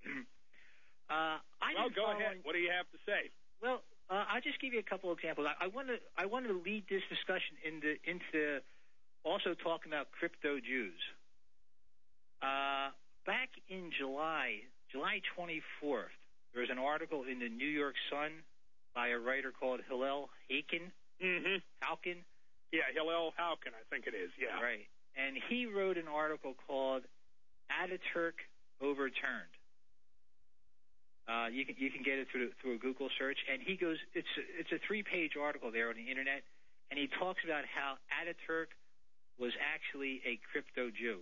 uh, I well, go following... ahead. What do you have to say? Well, uh, I'll just give you a couple of examples. I, I want to I want to lead this discussion into into also talking about crypto Jews. Uh, back in July, July twenty-fourth, there was an article in the New York Sun by a writer called Hillel Halkin. Mm-hmm. Halkin? Yeah, Hillel Halkin, I think it is, yeah. Right. And he wrote an article called Ataturk Overturned. Uh, you can you can get it through through a Google search, and he goes. It's it's a three page article there on the internet, and he talks about how Ataturk was actually a crypto Jew.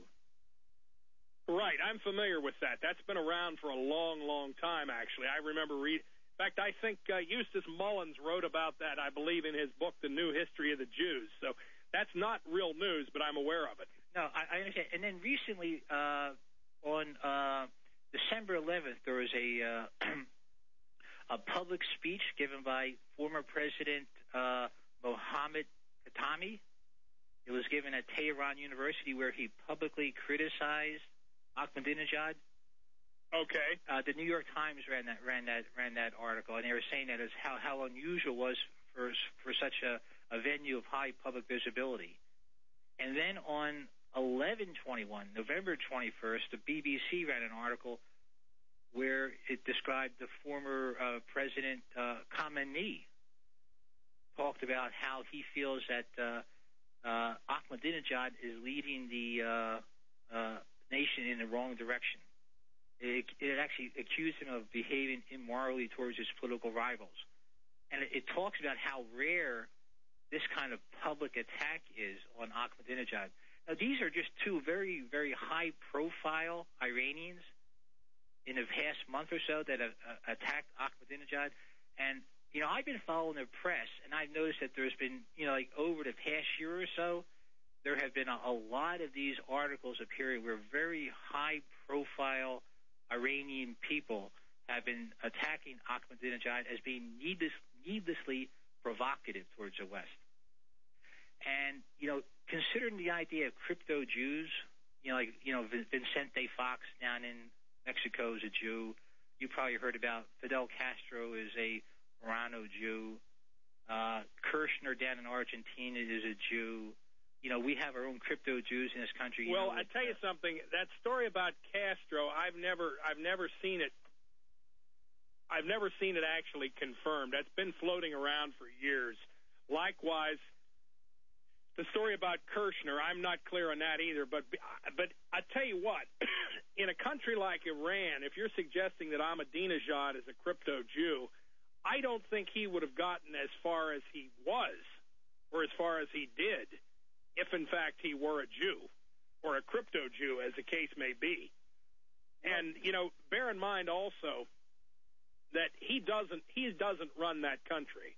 Right, I'm familiar with that. That's been around for a long, long time. Actually, I remember reading. In fact, I think uh, Eustace Mullins wrote about that, I believe, in his book, The New History of the Jews. So that's not real news, but I'm aware of it. No, I, I understand. And then recently, uh, on uh, December eleventh, there was a uh, a public speech given by former President uh, Mohammad Khatami. It was given at Tehran University, where he publicly criticized Ahmadinejad. Okay. Uh, the New York Times ran that ran that ran that article, and they were saying that as how how unusual it was for for such a, a venue of high public visibility. And then on eleven twenty-one, November twenty-first, the B B C ran an article where it described the former uh, President uh, Khamenei, talked about how he feels that uh, uh, Ahmadinejad is leading the uh, uh, nation in the wrong direction. It, it actually accused him of behaving immorally towards his political rivals. And it, it talks about how rare this kind of public attack is on Ahmadinejad. Now, these are just two very, very high-profile Iranians in the past month or so that have uh, attacked Ahmadinejad. And, you know, I've been following the press, and I've noticed that there's been, you know, like over the past year or so, there have been a, a lot of these articles appearing where very high-profile Iranian people have been attacking Ahmadinejad as being needless, needlessly provocative towards the West. And, you know, considering the idea of crypto Jews, you know, like, you know, Vicente Fox down in Mexico is a Jew. You probably heard about Fidel Castro is a Marrano Jew. Uh, Kirchner down in Argentina is a Jew. You know, we have our own crypto Jews in this country. You well, know, I tell you something. That story about Castro, I've never, I've never seen it. I've never seen it actually confirmed. That's been floating around for years. Likewise, the story about Kirchner, I'm not clear on that either. But, but I tell you what, in a country like Iran, if you're suggesting that Ahmadinejad is a crypto Jew, I don't think he would have gotten as far as he was, or as far as he did, if in fact he were a Jew, or a crypto Jew, as the case may be. And, you know, bear in mind also that he doesn't he doesn't run that country.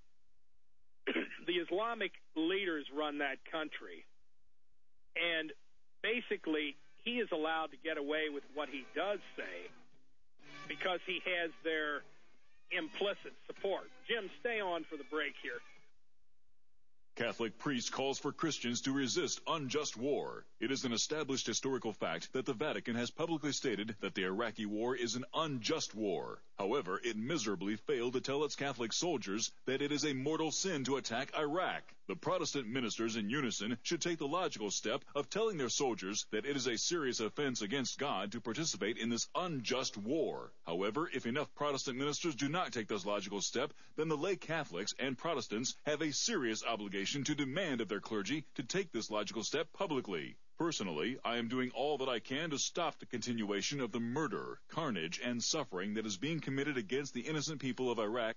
The Islamic leaders run that country. And basically, he is allowed to get away with what he does say because he has their implicit support. Jim, stay on for the break here. Catholic priest calls for Christians to resist unjust war. It is an established historical fact that the Vatican has publicly stated that the Iraqi war is an unjust war. However, it miserably failed to tell its Catholic soldiers that it is a mortal sin to attack Iraq. The Protestant ministers in unison should take the logical step of telling their soldiers that it is a serious offense against God to participate in this unjust war. However, if enough Protestant ministers do not take this logical step, then the lay Catholics and Protestants have a serious obligation to demand of their clergy to take this logical step publicly. Personally, I am doing all that I can to stop the continuation of the murder, carnage, and suffering that is being committed against the innocent people of Iraq.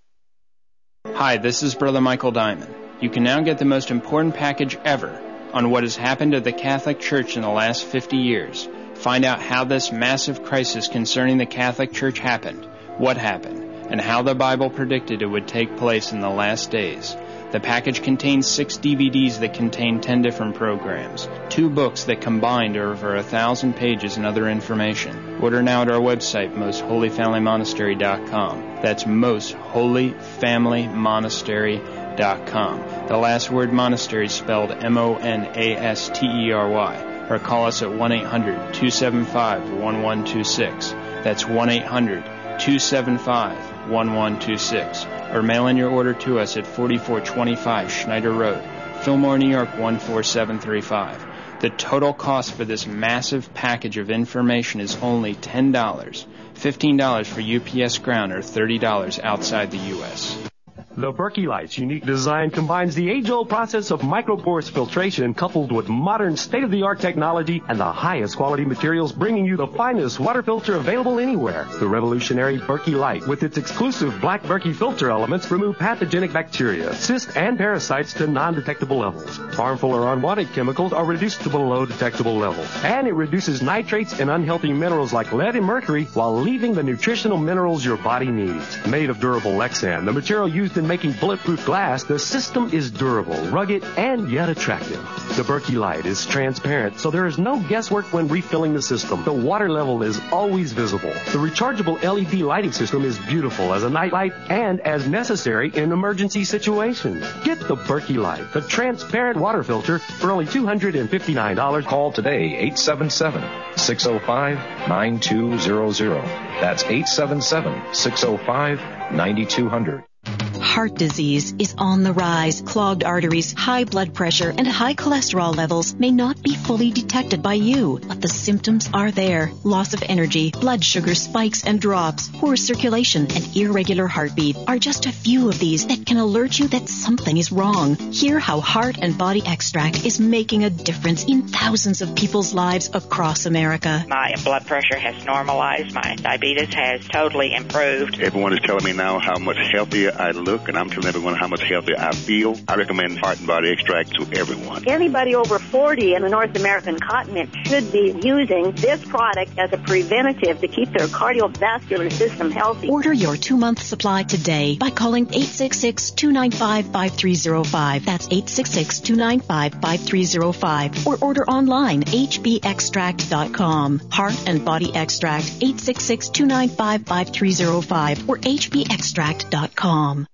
Hi, this is Brother Michael Diamond. You can now get the most important package ever on what has happened to the Catholic Church in the last fifty years. Find out how this massive crisis concerning the Catholic Church happened, what happened, and how the Bible predicted it would take place in the last days. The package contains six D V Ds that contain ten different programs, two books that combined are over a thousand pages and other information. Order now at our website, most holy family monastery dot com. That's most holy family monastery dot com. The last word monastery is spelled M O N A S T E R Y. Or call us at one eight hundred two seven five one one two six. That's one eight hundred two seven five one one two six. Or mail in your order to us at forty-four twenty-five Schneider Road, Fillmore, New York one four seven three five. The total cost for this massive package of information is only ten dollars, fifteen dollars for U P S ground, or thirty dollars outside the U S The Berkey Light's unique design combines the age-old process of microporous filtration coupled with modern state-of-the-art technology and the highest quality materials, bringing you the finest water filter available anywhere. The revolutionary Berkey Light, with its exclusive black Berkey filter elements, remove pathogenic bacteria, cysts, and parasites to non-detectable levels. Harmful or unwanted chemicals are reduced to below detectable levels. And it reduces nitrates and unhealthy minerals like lead and mercury while leaving the nutritional minerals your body needs. Made of durable Lexan, the material used in making bulletproof glass, the system is durable, rugged, and yet attractive. The Berkey Light is transparent, so there is no guesswork when refilling the system. The water level is always visible. The rechargeable L E D lighting system is beautiful as a night light and as necessary in emergency situations. Get the Berkey Light, the transparent water filter, for only two hundred fifty-nine dollars. Call today, eight seven seven, six oh five, nine two zero zero. That's eight seven seven, six oh five, nine two zero zero. Heart disease is on the rise. Clogged arteries, high blood pressure, and high cholesterol levels may not be fully detected by you, but the symptoms are there. Loss of energy, blood sugar spikes and drops, poor circulation, and irregular heartbeat are just a few of these that can alert you that something is wrong. Hear how Heart and Body Extract is making a difference in thousands of people's lives across America. My blood pressure has normalized. My diabetes has totally improved. Everyone is telling me now how much healthier I look. milk, and I'm telling everyone how much healthier I feel. I recommend Heart and Body Extract to everyone. Anybody over forty in the North American continent should be using this product as a preventative to keep their cardiovascular system healthy. Order your two-month supply today by calling eight six six, two nine five, five three zero five. That's eight six six, two nine five, five three zero five. Or order online, h b extract dot com. Heart and Body Extract, eight six six, two nine five, five three zero five or h b extract dot com.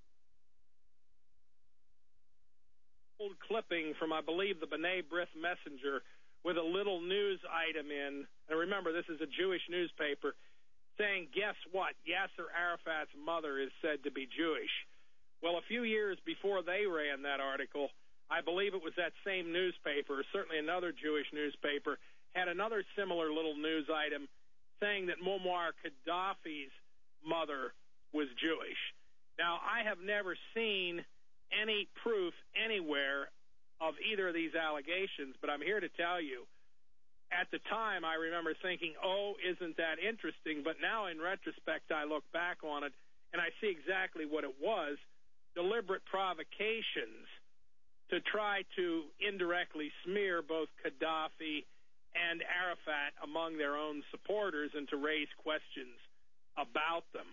Old clipping from, I believe, the B'nai B'rith Messenger with a little news item in. And remember, this is a Jewish newspaper saying, guess what? Yasser Arafat's mother is said to be Jewish. Well, a few years before they ran that article, I believe it was that same newspaper, or certainly another Jewish newspaper, had another similar little news item saying that Muammar Gaddafi's mother was Jewish. Now, I have never seen any proof anywhere of either of these allegations, but I'm here to tell you, at the time I remember thinking, oh, isn't that interesting? But now in retrospect I look back on it and I see exactly what it was, deliberate provocations to try to indirectly smear both Gaddafi and Arafat among their own supporters and to raise questions about them.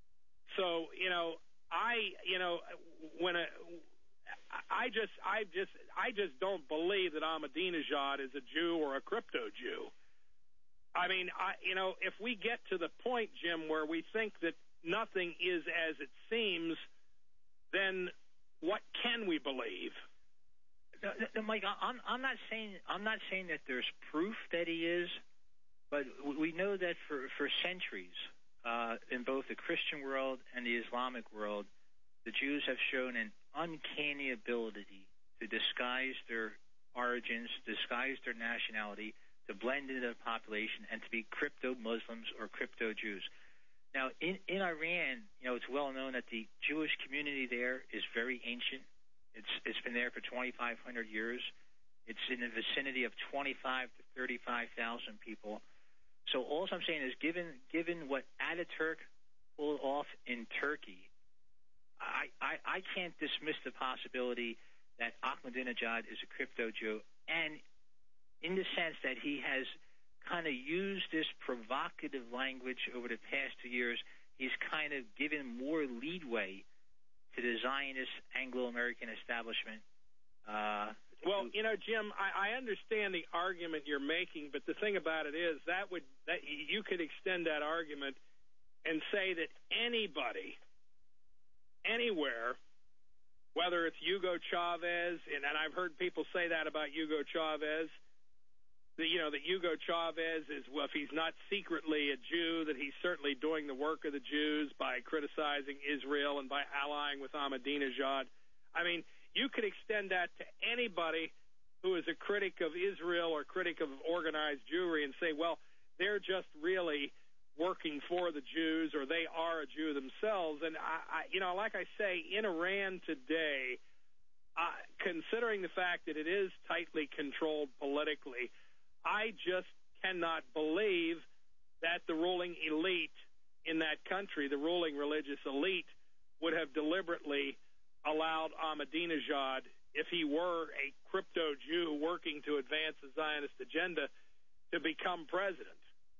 So, you know, I, you know, when a, I just, I just, I just don't believe that Ahmadinejad is a Jew or a crypto Jew. I mean, I, you know, if we get to the point, Jim, where we think that nothing is as it seems, then what can we believe? No, no, Mike, I'm, I'm not saying I'm not saying that there's proof that he is, but we know that for for centuries, uh, in both the Christian world and the Islamic world, the Jews have shown an uncanny ability to disguise their origins, disguise their nationality, to blend into the population, and to be crypto-Muslims or crypto-Jews. Now, in, in Iran, you know, it's well known that the Jewish community there is very ancient. It's it's been there for twenty-five hundred years. It's in the vicinity of twenty-five to thirty-five thousand people. So all I'm saying is, given given what Ataturk pulled off in Turkey, I, I, I can't dismiss the possibility that Ahmadinejad is a crypto Jew, and in the sense that he has kind of used this provocative language over the past two years, he's kind of given more leadway to the Zionist Anglo-American establishment. Uh, well, you know, Jim, I, I understand the argument you're making, but the thing about it is that would that you could extend that argument and say that anybody, anywhere, whether it's Hugo Chavez, and, and I've heard people say that about Hugo Chavez, that, you know, that Hugo Chavez is, well, if he's not secretly a Jew, that he's certainly doing the work of the Jews by criticizing Israel and by allying with Ahmadinejad. I mean, you could extend that to anybody who is a critic of Israel or critic of organized Jewry and say, well, they're just really working for the Jews, or they are a Jew themselves. And, I, I you know, like I say, in Iran today, uh, considering the fact that it is tightly controlled politically, I just cannot believe that the ruling elite in that country, the ruling religious elite, would have deliberately allowed Ahmadinejad, if he were a crypto Jew working to advance the Zionist agenda, to become president.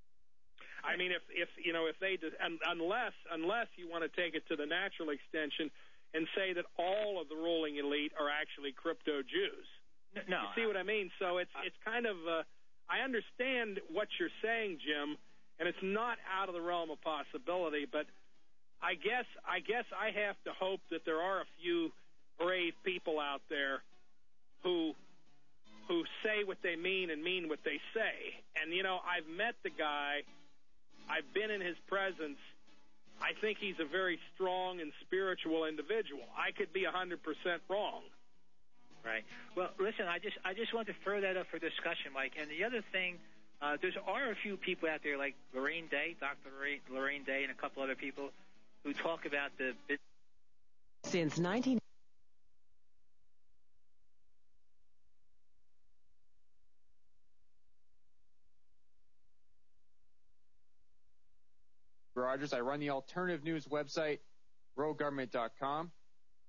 I mean, if, if you know, if they did, unless unless you want to take it to the natural extension and say that all of the ruling elite are actually crypto Jews. No, you see what I mean? So it's it's kind of uh, I understand what you're saying, Jim, and it's not out of the realm of possibility. But I guess I guess I have to hope that there are a few brave people out there who who say what they mean and mean what they say. And you know, I've met the guy. I've been in his presence. I think he's a very strong and spiritual individual. I could be one hundred percent wrong. Right. Well, listen, I just I just want to throw that up for discussion, Mike. And the other thing, uh, there are a few people out there like Lorraine Day, Doctor Lorraine, Lorraine Day, and a couple other people who talk about the... Since nineteen... Rogers. I run the alternative news website, rogue government dot com.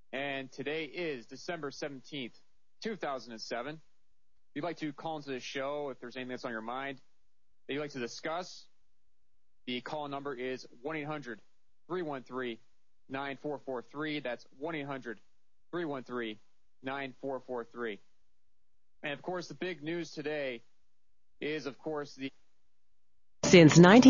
And today is December seventeenth, two thousand seven. If you'd like to call into the show, if there's anything that's on your mind that you'd like to discuss, the call number is one eight hundred, three one three, nine four four three. That's one eight hundred, three one three, nine four four three. And, of course, the big news today is, of course, the... Since nineteen